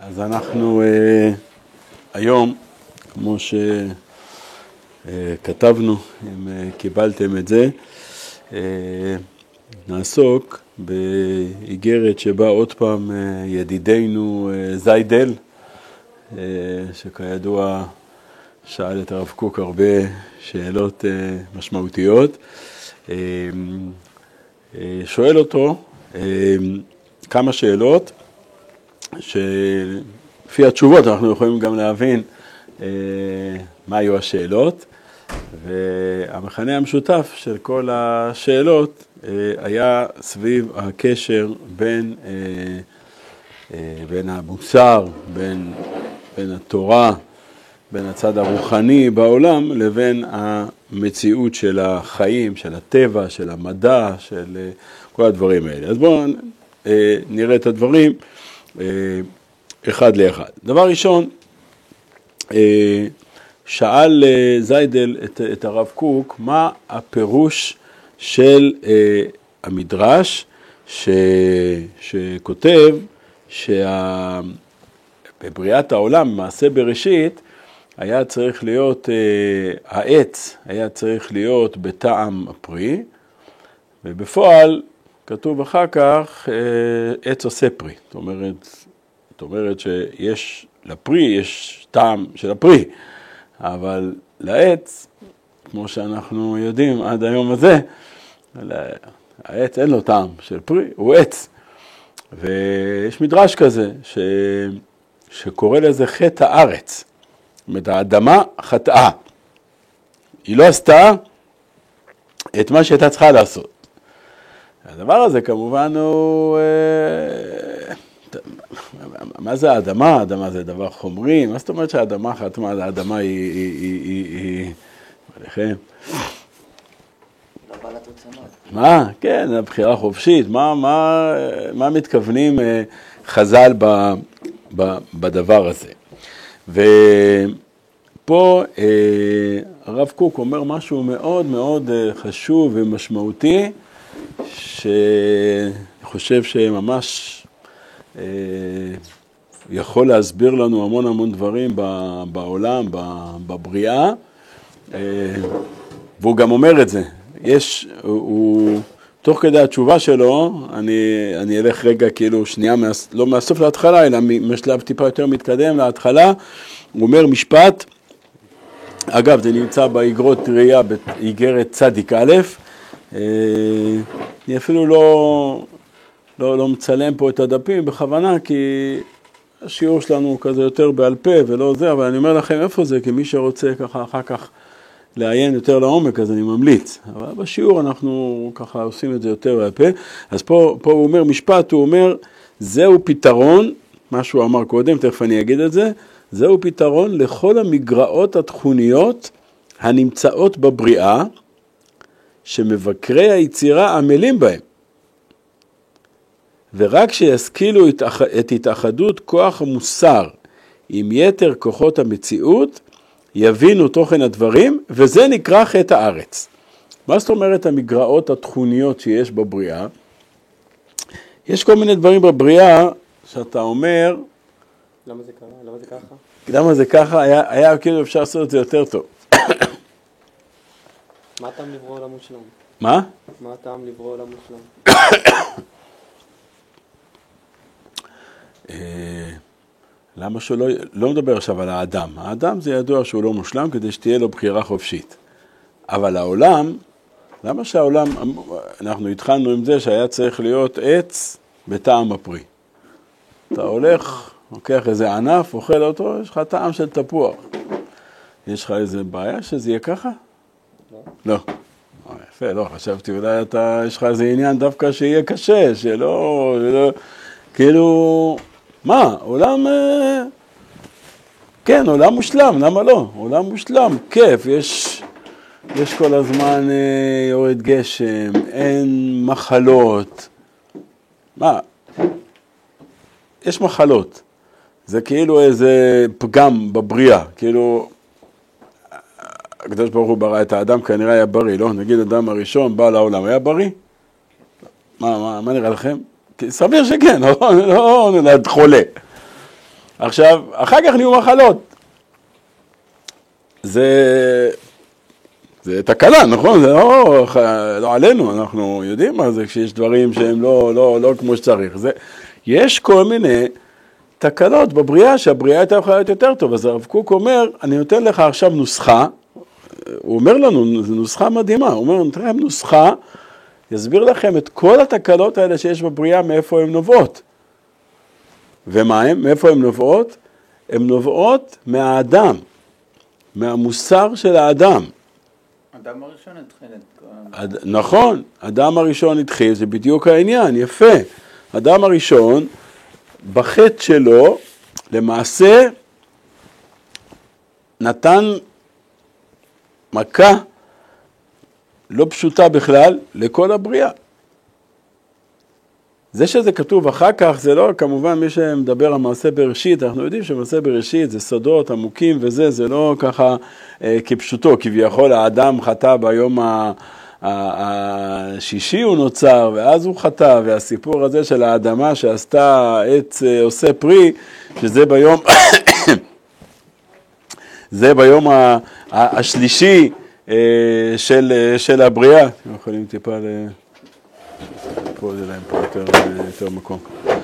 אז אנחנו היום, כמו שכתבנו, אם קיבלתם את זה, נעסוק באיגרת שבה עוד פעם ידידנו זיידל, שכידוע שאל את הרב קוק הרבה שאלות משמעותיות, שואל אותו כמה שאלות, שלפי התשובות אנחנו יכולים גם להבין מה היו השאלות, והמכנה המשותף של כל השאלות היה סביב הקשר בין המוסר, בין התורה, בין הצד הרוחני בעולם, לבין המציאות של החיים, של הטבע, של המדע, של כל הדברים האלה. אז בואו נראה את הדברים אחד לאחד. דבר ראשון, שאל זיידל את הרב קוק מה הפירוש של המדרש שכותב שבבריאת העולם, מעשה בראשית, היה צריך להיות, העץ היה צריך להיות בטעם הפרי, ובפועל כתוב אחר כך, עץ עושה פרי. זאת אומרת שיש לפרי, יש טעם של הפרי, אבל לעץ, כמו שאנחנו יודעים עד היום הזה, העץ אין לו טעם של פרי, הוא עץ. ויש מדרש כזה שקורא לזה חטא הארץ. זאת אומרת, האדמה חטאה. היא לא עשתה את מה שהייתה צריכה לעשות. הדבר הזה כמובן הוא, מה זה האדמה? האדמה זה דבר חומרי, מה זאת אומרת שהאדמה חתמה, האדמה היא, עליכם? אבל התוצאות. מה? כן, הבחירה חופשית, מה מתכוונים חז"ל בדבר הזה? ופה הרב קוק אומר משהו מאוד מאוד חשוב ומשמעותי, שאני חושב שממש יכול להסביר לנו המון דברים בעולם, בבריאה, והוא גם אומר את זה. תוך כדי התשובה שלו, אני אלך רגע כאילו שנייה, לא מהסוף להתחלה, אלא משלב טיפה יותר מתקדם להתחלה, הוא אומר משפט, אגב זה נמצא באיגרות ראייה, באיגרת צדיק א', אני אפילו לא מצלם פה את הדפים בכוונה, כי השיעור שלנו כזה יותר בעל פה ולא זה, אבל אני אומר לכם איפה זה, כי מי שרוצה ככה אחר כך לעיין יותר לעומק, אז אני ממליץ. אבל בשיעור אנחנו ככה עושים את זה יותר בעל פה. אז פה הוא אומר משפט, הוא אומר, זהו פתרון, מה שהוא אמר קודם, תכף אני אגיד את זה, זהו פתרון לכל המגרעות התכוניות הנמצאות בבריאה, שמבקרי היצירה עמלים בהם. ורק שישכילו את התאחדות כוח המוסר עם יתר כוחות המציאות, יבינו תוכן הדברים, וזה נקרא חטא הארץ. מה זאת אומרת המגרעות התכוניות שיש בבריאה? יש כל מיני דברים בבריאה שאתה אומר, למה זה קרה? למה זה ככה? למה זה ככה? היה כאילו אפשר לעשות את זה יותר טוב. מה הטעם לברוא עולם מושלם? מה? מה הטעם לברוא עולם מושלם? למה שלא, לא מדבר עכשיו על האדם. האדם זה ידוע שהוא לא מושלם כדי שתהיה לו בחירה חופשית. אבל העולם, למה שהעולם, אנחנו התחלנו עם זה שהיה צריך להיות עץ בטעם הפרי. אתה הולך, לוקח איזה ענף, אוכל אותו, יש לך טעם של תפוח. יש לך איזה בעיה שזה יהיה ככה? לא. לא. יפה, לא, חשבתי אולי יש לך איזה עניין דווקא שיהיה קשה, שלא, כאילו, מה, עולם, כן, עולם מושלם, למה לא? עולם מושלם, כיף, יש כל הזמן יורד גשם, אין מחלות. מה? יש מחלות. זה כאילו איזה פגם בבריאה, כאילו, הקדוש ברוך הוא ברא את האדם, כנראה היה בריא, לא? נגיד אדם הראשון בא לעולם, היה בריא? מה נראה לכם? סביר שכן, לא נולד חולה. עכשיו, אחר כך נהיו מחלות. זה תקלה, נכון? זה לא עלינו, אנחנו יודעים מה זה כשיש דברים שהם לא כמו שצריך. יש כל מיני תקלות בבריאה, שהבריאה הייתה יכולה להיות יותר טוב. אז הרב קוק אומר, אני נותן לך עכשיו נוסחה, הוא אומר לנו, זו נוסחה מדהימה, הוא אומר, נותן לכם נוסחה, יסביר לכם את כל התקלות האלה שיש בבריאה, מאיפה הן נובעות. ומה הן? מאיפה הן נובעות? הן נובעות מהאדם, מהמוסר של האדם. אדם הראשון התחיל את... נכון, אדם הראשון התחיל, זה בדיוק העניין, יפה. אדם הראשון, בחטא שלו, למעשה, נתן מכה לא פשוטה בכלל לכל הבריאה. זה שזה כתוב אחר כך, זה לא, כמובן מי שמדבר על מעשה בראשית, אנחנו יודעים שמעשה בראשית זה סודות עמוקים וזה, זה לא ככה כפשוטו, כביכול האדם חטא ביום השישי הוא נוצר, ואז הוא חטא, והסיפור הזה של האדמה שעשתה עץ עושה פרי, שזה ביום, זה ביום השלישי של הבריאה. אתם יכולים טיפה פה זה להם פה יותר מקום.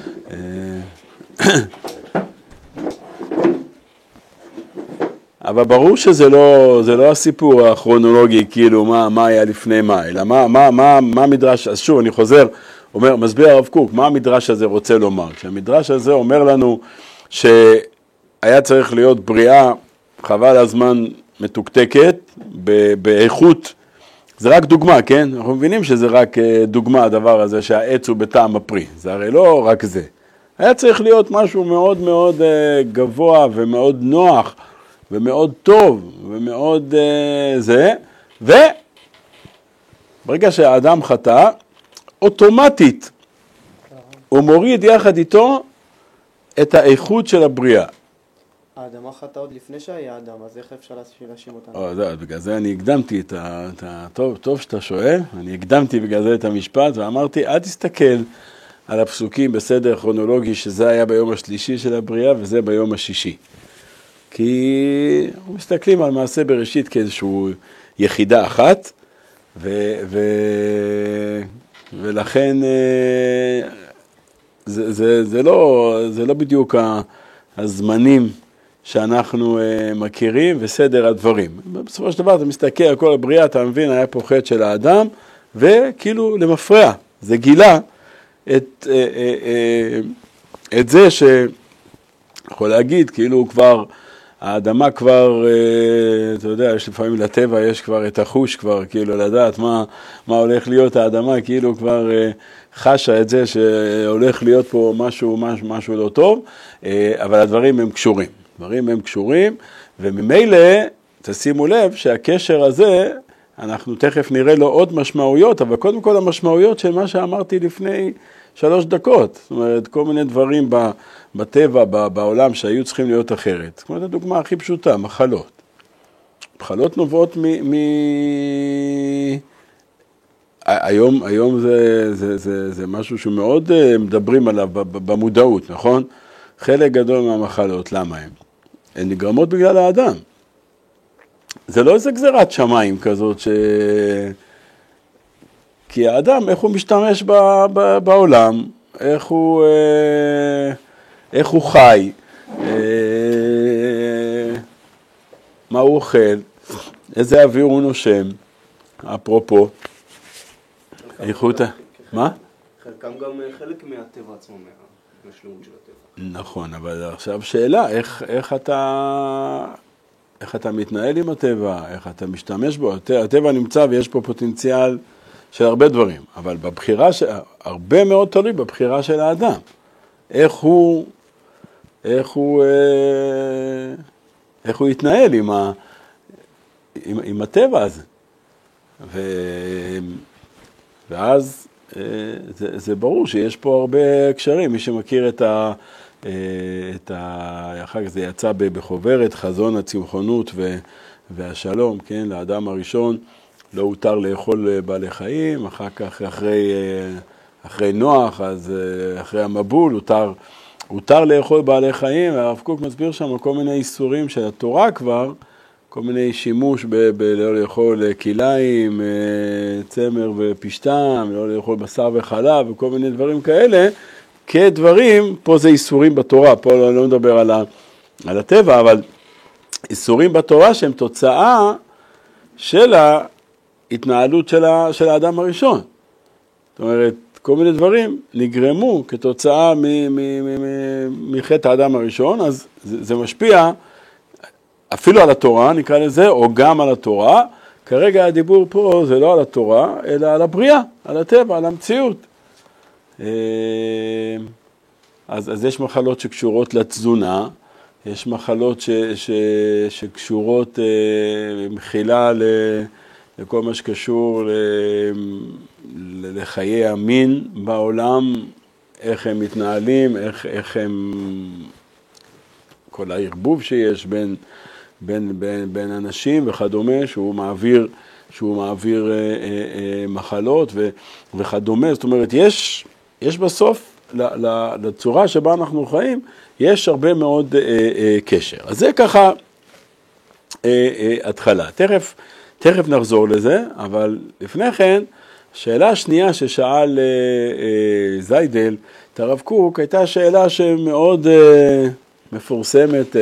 אבל ברור שזה לא הסיפור הכרונולוגי, כאילו מה היה לפני מה, אלא מה המדרש, אז שוב אני חוזר, מסביר הרב קוק, מה המדרש הזה רוצה לומר? כשהמדרש הזה אומר לנו שהיה צריך להיות בריאה, חבל הזמן מתוקתקת, באיכות, זה רק דוגמה, כן? אנחנו מבינים שזה רק דוגמה, הדבר הזה שהעץ הוא בטעם הפרי. זה הרי לא רק זה. היה צריך להיות משהו מאוד מאוד גבוה ומאוד נוח ומאוד טוב ומאוד זה. וברגע שהאדם חטא, אוטומטית הוא מוריד יחד איתו את האיכות של הבריאה. האדמה חטאה עוד לפני שהיה אדם, אז איך אפשר להאשים אותנו? בגלל זה אני הקדמתי טוב שאתה שואל, אני הקדמתי בגלל זה את המשפט ואמרתי, אל תסתכל על הפסוקים בסדר כרונולוגי שזה היה ביום השלישי של הבריאה וזה ביום השישי. כי אנחנו מסתכלים על מעשה בראשית כאיזושהי יחידה אחת, ולכן זה לא בדיוק הזמנים שאנחנו מכירים וסדר הדברים. בסופו של דבר אתה מסתכל על כל הבריאה, אתה מבין, היה פה חטא של האדם, וכאילו למפרע, זה גילה את זה שיכול להגיד, כאילו כבר, האדמה כבר, אתה יודע, יש לפעמים לטבע, יש כבר את החוש כבר, כאילו לדעת מה הולך להיות האדמה, כאילו כבר חשה את זה שהולך להיות פה משהו לא טוב, אבל הדברים הם קשורים. דברים הם קשורים, וממילא תשימו לב שהקשר הזה, אנחנו תכף נראה לו עוד משמעויות, אבל קודם כל המשמעויות של מה שאמרתי לפני 3 דקות. זאת אומרת, כל מיני דברים בטבע, בעולם שהיו צריכים להיות אחרת. כמו הדוגמה הכי פשוטה, מחלות. מחלות נובעות היום זה משהו שמאוד מדברים עליו במודעות, נכון? חלק גדול מהמחלות, למה הם? הן נגרמות בגלל האדם. זה לא איזה גזירת שמיים כזאת כי האדם, איך הוא משתמש בעולם, איך הוא חי, מה הוא אוכל, איזה אוויר הוא נושם, אפרופו, איכות, מה? חלקם גם חלק מהטבע עצמו, מהשלמות של הטבע. נכון, אבל עכשיו שאלה, איך אתה מתנהל עם הטבע, איך אתה משתמש בו, הטבע נמצא ויש פה פוטנציאל של הרבה דברים, אבל בבחירה, הרבה מאוד תלוי בבחירה של האדם, איך הוא יתנהל עם הטבע הזה, ואז זה ברור שיש פה הרבה קשרים, מי שמכיר אחר כך זה יצא בחוברת, חזון הצמחונות והשלום, כן, לאדם הראשון לא הותר לאכול בעלי חיים, אחר כך אחרי נוח, אז אחרי המבול הותר הותר לאכול בעלי חיים, והרב קוק מסביר שם כל מיני איסורים של התורה כבר, כל מיני שימוש לא לאכול כליים, צמר ופשטם, לא לאכול בשר וחלב וכל מיני דברים כאלה, כדברים, פה זה איסורים בתורה, פה לא מדבר על הטבע, אבל איסורים בתורה שהם תוצאה של ההתנהלות של האדם הראשון. זאת אומרת, כל מיני דברים נגרמו כתוצאה מחטא האדם הראשון, אז זה משפיע אפילו על התורה, נקרא לזה, או גם על התורה. כרגע הדיבור פה זה לא על התורה, אלא על הבריאה, על הטבע, על המציאות. אז יש מחלות שקשורות לתזונה, יש מחלות שקשורות מחילה לכל מה שקשור לחיי המין בעולם, איך הם מתנהלים, איך הם, כל הערבוב שיש בין אנשים וכדומה, שהוא מעביר מחלות וכדומה. זאת אומרת, יש בסוף, לצורה שבה אנחנו חיים, יש הרבה מאוד קשר. אז זה ככה התחלה. תכף נחזור לזה, אבל לפני כן, השאלה השנייה ששאל זיידל, את הרב קוק, הייתה שאלה שמאוד מפורסמת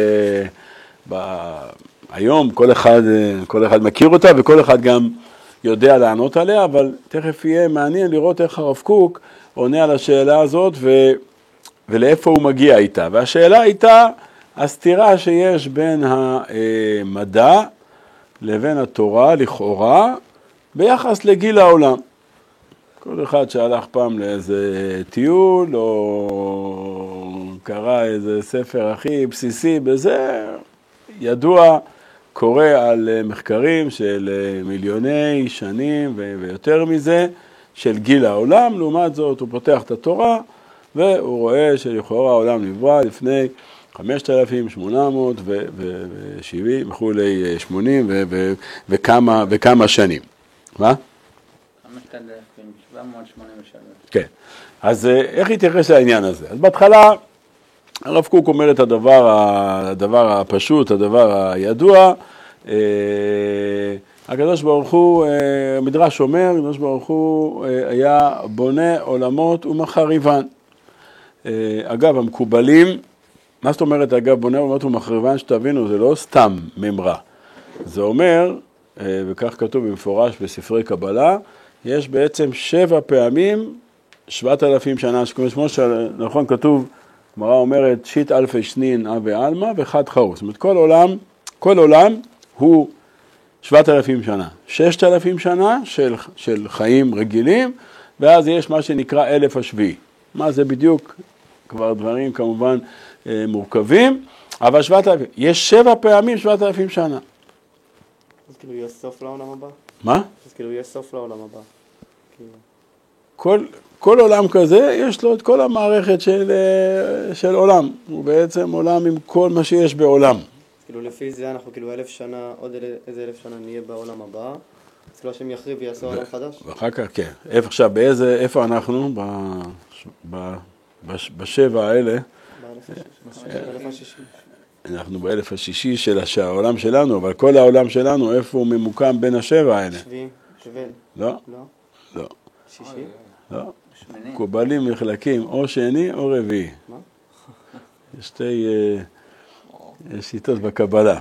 היום, כל אחד מכיר אותה וכל אחד גם יודע לענות עליה, אבל תכף יהיה מעניין לראות איך הרב קוק עונה על השאלה הזאת ולאיפה הוא מגיע איתה. והשאלה הייתה הסתירה שיש בין המדע לבין התורה לכאורה ביחס לגיל העולם. כל אחד שהלך פעם לאיזה טיול או קרא איזה ספר הכי בסיסי בזה, ידוע, קורא על מחקרים של מיליוני שנים ויותר מזה של גיל העולם. לעומת זאת הוא פותח את התורה והוא רואה שלכאורה העולם נברא לפני 5,870 וכולי 80 וכמה שנים. מה? 5,783. כן. אז איך התייחס לעניין הזה? אז בהתחלה הרב קוק אומר את הדבר הפשוט, הדבר הידוע. הקדוש ברוך הוא, מדרש אומר, הקדוש ברוך הוא היה בונה עולמות ומחריבן. אגב, המקובלים, מה זאת אומרת, אגב, בונה עולמות ומחריבן, שתבינו, זה לא סתם ממרה. זה אומר, וכך כתוב במפורש בספרי קבלה, יש בעצם 7 פעמים 7,000 שנה, כמו שנכון כתוב, גמרא אומרת, שיט אלפי שנין אבי אלמה וחד חרוס. זאת אומרת, כל עולם הוא 7,000 שנה. 6,000 שנה של חיים רגילים, ואז יש מה שנקרא 1,000 השביעי. מה זה בדיוק? כבר דברים כמובן מורכבים, אבל 7,000, יש 7 פעמים 7,000 שנה. אז כאילו יש סוף לעולם הבא? מה? אז כאילו יש סוף לעולם הבא. כל עולם כזה, יש לו את כל המערכת של עולם. הוא בעצם עולם עם כל מה שיש בעולם. כאילו לפי זה אנחנו כאילו 1,000 שנה, עוד איזה 1,000 שנה נהיה בעולם הבא. אז כאילו השם יחריב ויעשה עולם חדש? ואחר כך, כן. עכשיו, איפה אנחנו? בשבע האלה. אנחנו באלף השישי של העולם שלנו, אבל כל העולם שלנו, איפה הוא ממוקם בין השבע האלה? שביעי, שבל. לא. לא. שישי? לא. מקובלים מחלקים או שני או רביעי. מה? יש שתי שיטות בקבלה.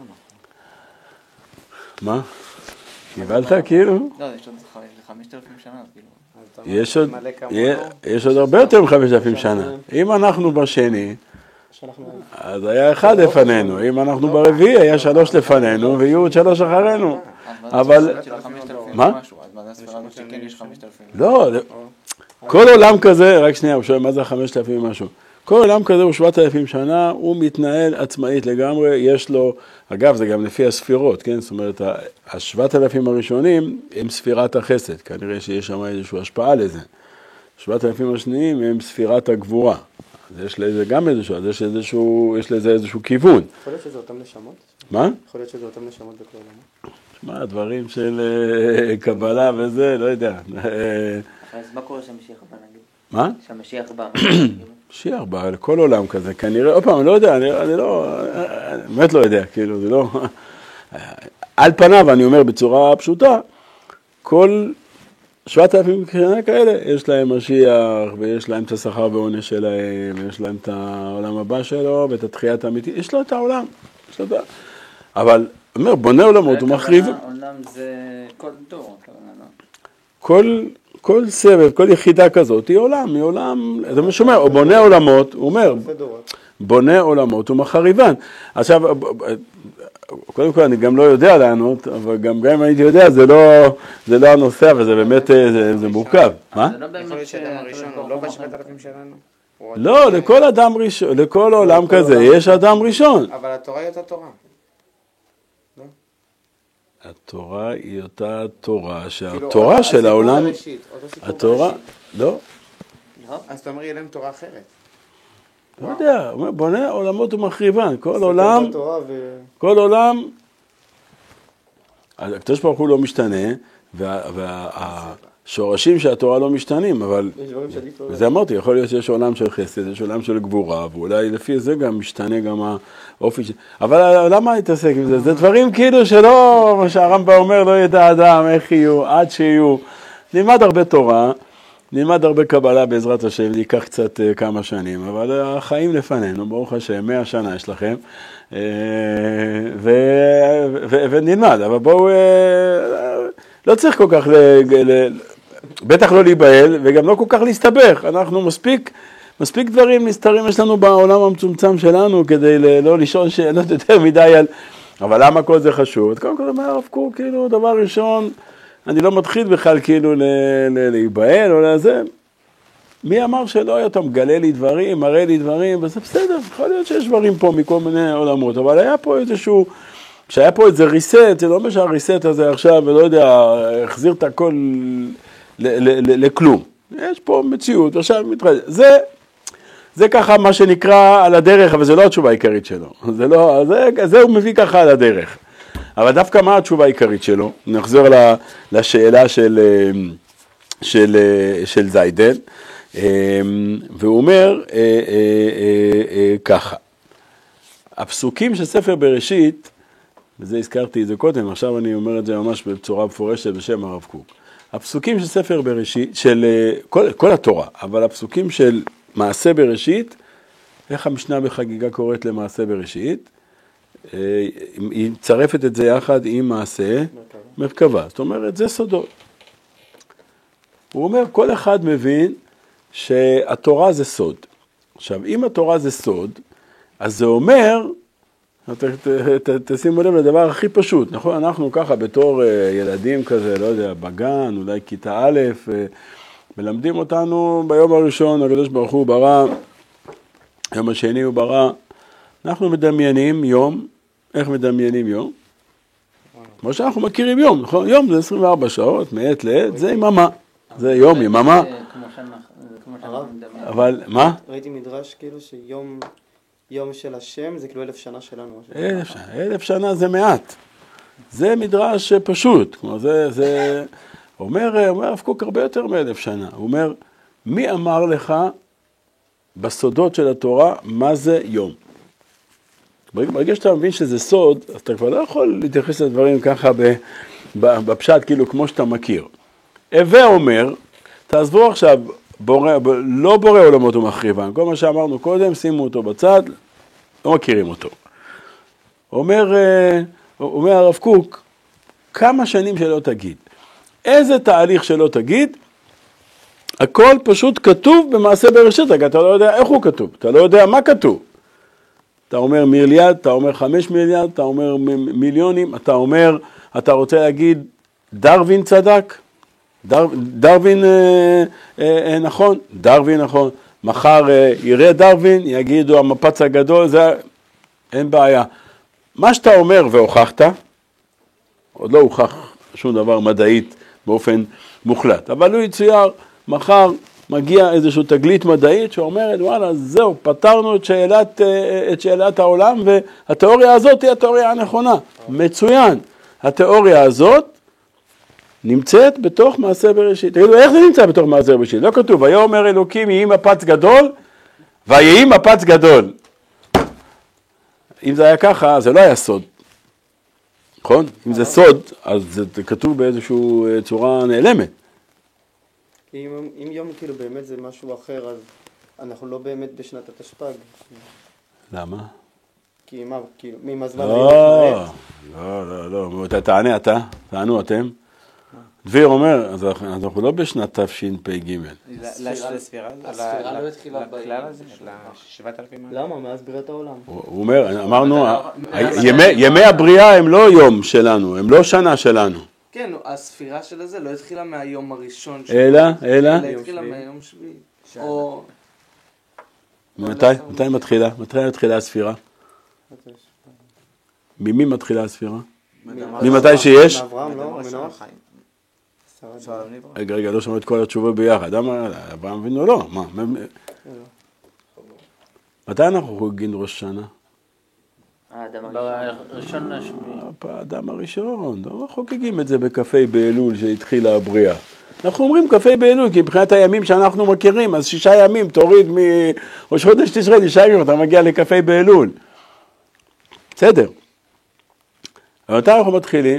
מה? קיבלת כאילו? לא, יש עוד 5,000 שנה, כאילו. יש עוד הרבה יותר מ5,000 שנה. אם אנחנו בשני, אז היה 1 לפנינו. אם אנחנו ברביעי, היה 3 לפנינו, ויהיו עוד 3 אחרינו. אבל... מה? לא, כל עולם כזה, רק שנייה, הוא שואל מה זה 5,000 ומשהו. כל עולם כזה הוא 7,000 שנה, הוא מתנהל עצמאית לגמרי, יש לו, אגב זה גם לפי הספירות, כן? זאת אומרת, 7,000 הראשונים הם ספירת החסד, כנראה שיש שם איזושהי השפעה לזה. 7,000 השניים הם ספירת הגבורה. אז יש לזה גם איזשהו, אז יש לזה איזשהו כיוון. יכול להיות שזה אותם נשמות? מה? יכול להיות שזה אותם נשמות בכל עולם? שמע, דברים של קבלה וזה, לא יודע. אז מה קורה שהמשיח בא נגיד? מה? שהמשיח בא. משיח בא לכל עולם כזה, כנראה, עוד פעם, אני לא יודע, אני באמת לא יודע, כאילו, זה לא... על פניו, אני אומר בצורה פשוטה, כל 7,000 שנה כאלה, יש להם משיח, ויש להם את השכר ועונש שלהם, ויש להם את העולם הבא שלו, ואת התחיית האמיתית, יש לו את העולם, יש לו את אבל, אומר, בונה עולמות, הוא מחריב... עולם זה כל דור, לא? כל סבב, כל יחידה כזאת, היא עולם, זה מה שאומר, הוא בונה עולמות, הוא אומר, בונה עולמות, הוא מחריבן. עכשיו, קודם כל אני גם לא יודע לענות, אבל גם אם הייתי יודע, זה לא הנושא, וזה באמת, זה מורכב. מה? זה לא באמת שאדם הראשון, הוא לא ב7,000 שלנו? לא, לכל אדם ראשון, לכל עולם כזה, יש אדם ראשון. אבל התורה היא אותה תורה. התורה היא אותה תורה, שהתורה של העולם, התורה, לא. אז אתה אומר, יהיה להם תורה אחרת. לא יודע, בונה עולמות ומחריבן, כל עולם, הקדוש ברוך הוא לא משתנה, והשורשים של התורה לא משתנים, אבל, וזה אמרתי, יכול להיות שיש עולם של חסד, יש עולם של גבורה, ואולי לפי זה גם משתנה גם האופי, אבל למה להתעסק עם זה? זה דברים כאילו שלא, מה שהרמב"ם אומר, לא ידע אדם איך יהיו, עד שיהיו, נלמד הרבה תורה, נלמד הרבה קבלה בעזרת השם, ייקח קצת כמה שנים, אבל החיים לפנינו, ברוך השם, 100 שנה יש לכם, ונלמד, אבל בואו, לא צריך כל כך, בטח לא להיבהל, וגם לא כל כך להסתבך, אנחנו מספיק דברים נסתרים יש לנו בעולם המצומצם שלנו, כדי לא לשאול שאלות יותר מדי על, אבל למה כל זה חשוב? קודם כל, אומר הרב קוק, כאילו, דבר ראשון, אני לא מתחיל בכלל כאילו להיבהל או לזה. מי אמר שלא היה אתה מגלה לי דברים, מראה לי דברים, וזה בסדר, יכול להיות שיש דברים פה מכל מיני עולמות, אבל היה פה איזשהו, כשהיה פה איזה ריסט, זה לא אומר שהריסט הזה עכשיו, ולא יודע, החזיר את הכל לכלום. יש פה מציאות, עכשיו מתחדש. זה ככה מה שנקרא על הדרך, אבל זה לא התשובה העיקרית שלו. זה הוא מביא ככה על הדרך. אבל דווקא מה התשובה העיקרית שלו? נחזור לשאלה של זיידן, והוא אומר ככה, הפסוקים של ספר בראשית, וזה הזכרתי את זה קודם, עכשיו אני אומר את זה ממש בצורה מפורשת בשם הרב קוק, הפסוקים של ספר בראשית, של כל התורה, אבל הפסוקים של מעשה בראשית, איך המשנה בחגיגה קוראת למעשה בראשית? היא מצרפת את זה יחד עם מעשה מרכבה. זאת אומרת, זה סודות. הוא אומר, כל אחד מבין שהתורה זה סוד. עכשיו, אם התורה זה סוד, אז זה אומר, תשימו לב לדבר הכי פשוט, נכון? אנחנו ככה בתור ילדים כזה, לא יודע, בגן, אולי כיתה א', מלמדים אותנו ביום הראשון, הקדוש ברוך הוא ברא, יום השני הוא ברא, אנחנו מדמיינים יום, איך מדמיינים יום? כמו שאנחנו מכירים יום, נכון? יום זה 24 שעות, מעת לעת, זה יממה, זה יום, יממה. אבל מה? ראיתי מדרש כאילו שיום של השם זה כאילו 1,000 שנה שלנו. 1,000 שנה זה מעט. זה מדרש פשוט, כמו זה אומר הרב קוק הרבה יותר מ1,000 שנה. הוא אומר, מי אמר לך בסודות של התורה מה זה יום? ברגע שאתה מבין שזה סוד, אז אתה כבר לא יכול להתייחס לדברים ככה בפשט, כאילו כמו שאתה מכיר. הווה אומר, תעזבו עכשיו, לא בורא עולמות ומחריבן, כל מה שאמרנו קודם, שימו אותו בצד, לא מכירים אותו. אומר הרב קוק, כמה שנים שלא תגיד, איזה תהליך שלא תגיד, הכל פשוט כתוב במעשה בראשית, אתה לא יודע איך הוא כתוב, אתה לא יודע מה כתוב. אתה אומר מיליארד, אתה אומר 5 מיליארד, אתה אומר מיליונים, אתה אומר, אתה רוצה להגיד דרווין צדק, דרווין נכון, דרווין נכון, מחר יראה דרווין, יגידו המפץ הגדול, זה אין בעיה. מה שאתה אומר והוכחת, עוד לא הוכח שום דבר מדעית באופן מוחלט, אבל הוא יצויר, מחר מגיע איזושהי תגלית מדעית שאומרת, וואלה, זהו, פתרנו את שאלת העולם, והתיאוריה הזאת היא התיאוריה הנכונה. מצוין. התיאוריה הזאת נמצאת בתוך מעשה בראשית. תגידו, איך זה נמצא בתוך מעשה בראשית? לא כתוב, ויאמר אלוקים יהי מפץ גדול, ויהי מפץ גדול. אם זה היה ככה, זה לא היה סוד. נכון? אם זה סוד, אז זה כתוב באיזושהי צורה נעלמת. אם יום כאילו באמת זה משהו אחר, אז אנחנו לא באמת בשנת התשפ"ג. למה? כי מה, כאילו, ממזמן היום לא, לא, תענה אתה, תענו אתם. דביר אומר, אז אנחנו לא בשנת תשפ"ג. לספירה לא התחילה בכלל הזה של 7,000. למה? מאז בריאת העולם. הוא אומר, אמרנו, ימי הבריאה הם לא יום שלנו, הם לא שנה שלנו. כן, הספירה של הזה לא התחילה מהיום הראשון. אלא? התחילה מהיום שביעי. מתי מתחילה הספירה? ממי מתחילה הספירה? ממתי שיש? מאברהם, לא? מנוח? רגע, לא שמעו את כל התשובות ביחד. אברהם אבינו לא. מתי אנחנו חוגגים ראש השנה? הראשון לשביעי. האדם הראשון. לא חוגגים את זה בקפה באלול שהתחילה הבריאה. אנחנו אומרים קפה באלול, כי מבחינת הימים שאנחנו מכירים, אז 6 ימים, תוריד מראש חודש תשרי, 6 ימים, אתה מגיע לקפה באלול. בסדר. אבל מתי אנחנו מתחילים?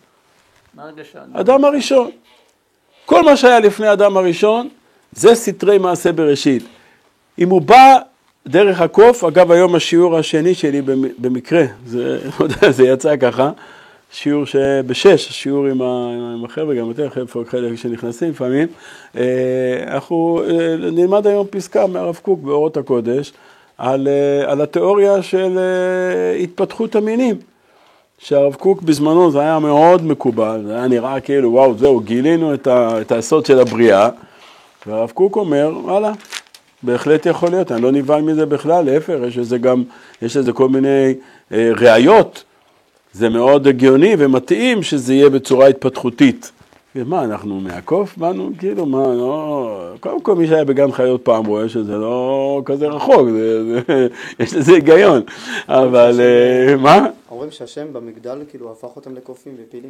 אדם הראשון. כל מה שהיה לפני אדם הראשון, זה סתרי מעשה בראשית. אם הוא בא דרך הקוף, אגב היום השיעור השני שלי במקרה, זה יצא ככה, שיעור שבשש, השיעור עם החבר'ה, גם יותר חלק שנכנסים לפעמים, אנחנו נלמד היום פסקה מהרב קוק באורות הקודש, על התיאוריה של התפתחות המינים. שהרב קוק בזמנו זה היה מאוד מקובל, זה היה נראה כאילו וואו זהו, גילינו את הסוד של הבריאה, והרב קוק אומר, וואלה, בהחלט יכול להיות, אני לא נבהל מזה בכלל, להפך, יש לזה כל מיני ראיות, זה מאוד הגיוני ומתאים שזה יהיה בצורה התפתחותית. מה, אנחנו מהקוף באנו? כאילו, מה, לא... קודם כל מי שהיה בגן חיות פעם רואה שזה לא כזה רחוק, יש לזה היגיון, אבל מה? אומרים שהשם במגדל כאילו הפך אותם לקופים ופילים.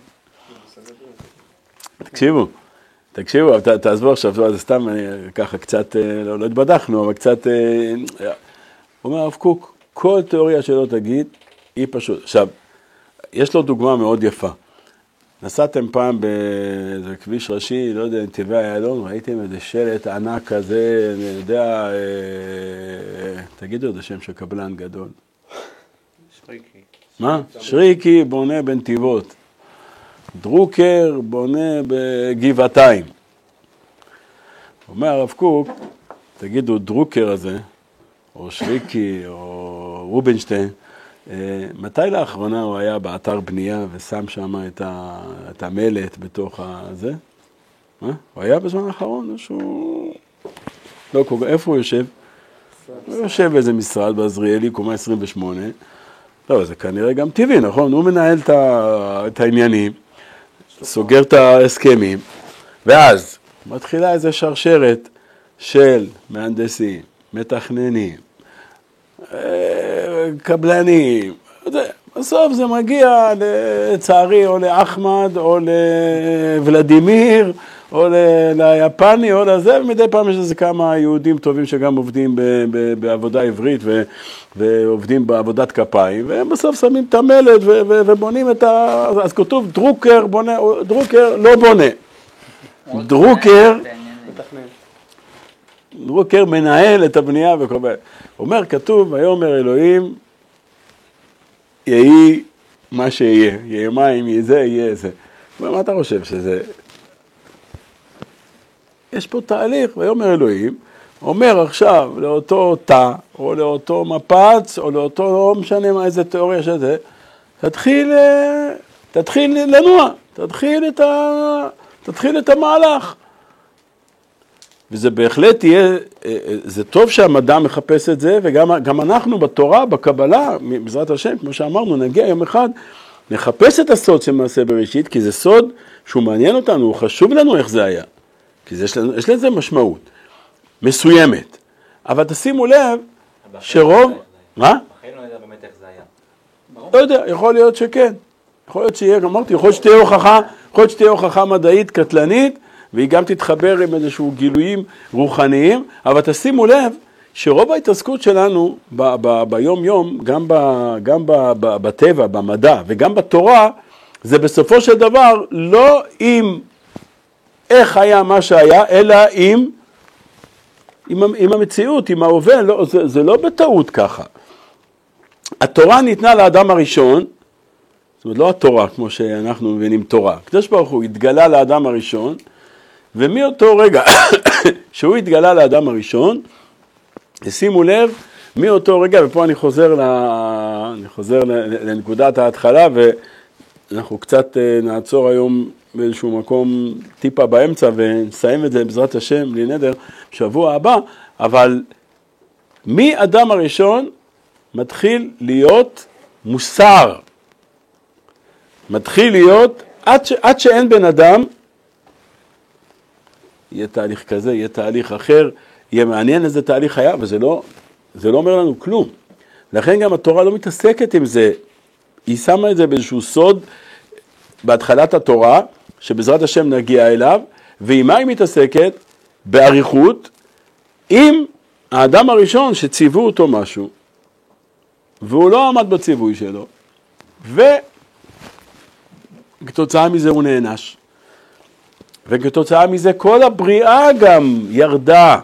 תקשיבו, תעזבו עכשיו, זה סתם ככה קצת, לא התבדחנו, אבל קצת, אומר הרב קוק, כל תיאוריה שלא תגיד, היא פשוט. עכשיו, יש לו דוגמה מאוד יפה. נסעתם פעם באיזה כביש ראשי, לא יודע, נתיבי איילון, ראיתם איזה שלט ענק כזה, אני יודע, תגידו את השם של קבלן גדול. שריקי. מה? שריקי בונה בנתיבות. דרוקר בונה בגבעתיים. אומר הרב קוק, תגידו דרוקר הזה, או שריקי, או רובינשטיין, מתי לאחרונה הוא היה באתר בנייה ושם שם את המלט בתוך הזה? הוא היה בזמן האחרון? לא, איפה הוא יושב? הוא יושב באיזה משרד בעזריאלי, קומה 28. לא, זה כנראה גם טבעי, נכון? הוא מנהל את העניינים, סוגר את ההסכמים, ואז מתחילה איזו שרשרת של מהנדסים, מתכננים, קבלנים, בסוף זה מגיע לצערי או לאחמד או לוולדימיר או ליפני או לזה, ומדי פעם יש לזה כמה יהודים טובים שגם עובדים בעבודה עברית ועובדים בעבודת כפיים, והם בסוף שמים את המלט ובונים את אז כתוב דרוקר בונה, דרוקר לא בונה, דרוקר מנהל את הבנייה וקובע. אומר, כתוב, ויאמר אלוהים, יהי מה שיהיה, יהיה מים, יהיה זה, יהיה זה. מה אתה חושב שזה? יש פה תהליך, ויאמר אלוהים, אומר עכשיו לאותו תא, או לאותו מפץ, או לאותו, לא משנה מה איזה תיאוריה שזה, תתחיל לנוע, תתחיל את המהלך. וזה בהחלט יהיה, זה טוב שהמדע מחפש את זה, וגם אנחנו בתורה, בקבלה, בעזרת השם, כמו שאמרנו, נגיע יום אחד, נחפש את הסוד של מעשה בראשית, כי זה סוד שהוא מעניין אותנו, הוא חשוב לנו איך זה היה. כי יש לזה משמעות מסוימת. אבל תשימו לב שרוב... מה? בחיים לא יודע באמת איך זה היה. לא יודע, יכול להיות שכן. יכול להיות שיהיה, אמרתי, יכול להיות שתהיה הוכחה מדעית קטלנית, והיא גם תתחבר עם איזשהו גילויים רוחניים, אבל תשימו לב, שרוב ההתעסקות שלנו ביום יום, גם בטבע, במדע וגם בתורה, זה בסופו של דבר לא עם איך היה מה שהיה, אלא עם המציאות, עם ההווה, לא, זה לא בטעות ככה. התורה ניתנה לאדם הראשון, זאת אומרת לא התורה כמו שאנחנו מבינים תורה, הקדוש ברוך הוא התגלה לאדם הראשון, ומאותו רגע שהוא התגלה לאדם הראשון, שימו לב, מאותו רגע, ופה אני חוזר לנקודת ההתחלה, ואנחנו קצת נעצור היום באיזשהו מקום טיפה באמצע, ונסיים את זה בעזרת השם, בלי נדר, בשבוע הבא, אבל מאדם הראשון מתחיל להיות מוסר, מתחיל להיות, עד שאין בן אדם, יהיה תהליך כזה, יהיה תהליך אחר, יהיה מעניין איזה תהליך היה, וזה לא אומר לנו כלום. לכן גם התורה לא מתעסקת עם זה, היא שמה את זה באיזשהו סוד, בהתחלת התורה, שבעזרת השם נגיע אליו, ועם מה היא מתעסקת? בעריכות, עם האדם הראשון שציוו אותו משהו, והוא לא עמד בציווי שלו, וכתוצאה מזה הוא נענש. וכתוצאה מזה כל הבריאה גם ירדה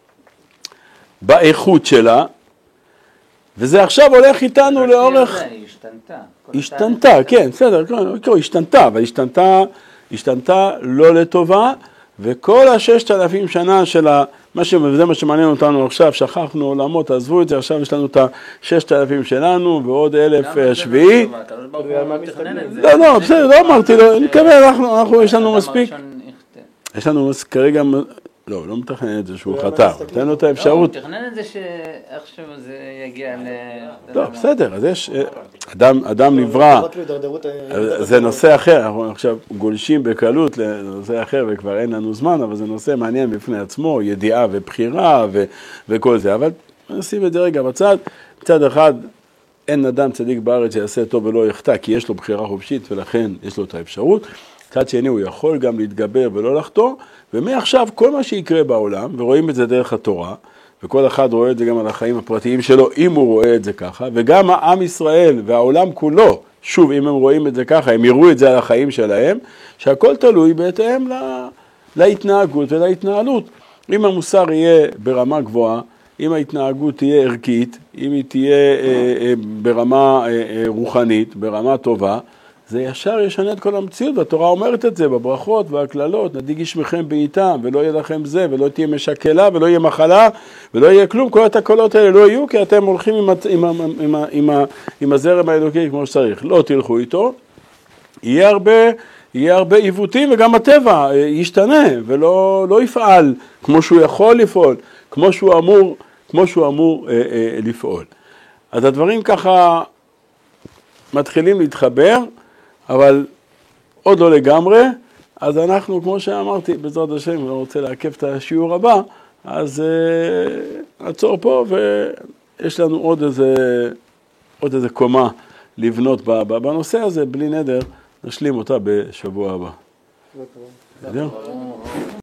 באיכות שלה, וזה עכשיו הולך איתנו לאורך... היא השתנתה. השתנתה, כן, בסדר, השתנתה, אבל השתנתה לא לטובה, וכל 6,000 שנה של זה מה שמעניין אותנו עכשיו, שכחנו עולמות, עזבו את זה, עכשיו יש לנו את 6,000 שלנו, ועוד 1,000 שביעי. לא, בסדר, לא אמרתי, אני מקווה, יש לנו מספיק. יש לנו כרגע, לא מתכנן את זה שהוא חטא, תן לו את האפשרות. לא, מתכנן את זה שאיכשהו זה יגיע לא, בסדר, אז יש, אדם נברא, זה נושא אחר, אנחנו עכשיו גולשים בקלות לנושא אחר וכבר אין לנו זמן, אבל זה נושא מעניין בפני עצמו, ידיעה ובחירה וכל זה, אבל נשים את זה רגע בצד, מצד אחד אין אדם צדיק בארץ שיעשה טוב ולא יחטא, כי יש לו בחירה חופשית ולכן יש לו את האפשרות, מצד שני הוא יכול גם להתגבר ולא לחטוא, ומעכשיו כל מה שיקרה בעולם, ורואים את זה דרך התורה, וכל אחד רואה את זה גם על החיים הפרטיים שלו, אם הוא רואה את זה ככה, וגם העם ישראל והעולם כולו, שוב, אם הם רואים את זה ככה, הם יראו את זה על החיים שלהם, שהכל תלוי בהתאם להתנהגות ולהתנהלות. אם המוסר יהיה ברמה גבוהה, אם ההתנהגות תהיה ערכית, אם היא תהיה ברמה רוחנית, ברמה טובה, זה ישר ישנה את כל המציאות, והתורה אומרת את זה בברכות והכללות, נדיג ישמכם בעיתם, ולא יהיה לכם זה, ולא תהיה משקלה, ולא יהיה מחלה, ולא יהיה כלום, כל התקלות האלה לא יהיו, כי אתם הולכים עם הזרם האלוקי כמו שצריך. לא תלכו איתו, יהיה הרבה עיוותים, וגם הטבע ישתנה, ולא יפעל כמו שהוא יכול לפעול, כמו שהוא אמור לפעול. אז הדברים ככה מתחילים להתחבר, אבל עוד לא לגמרי, אז אנחנו, כמו שאמרתי, בעזרת השם, אני רוצה לעכב את השיעור הבא, אז נעצור פה, ויש לנו עוד איזה קומה לבנות בנושא הזה, בלי נדר, נשלים אותה בשבוע הבא.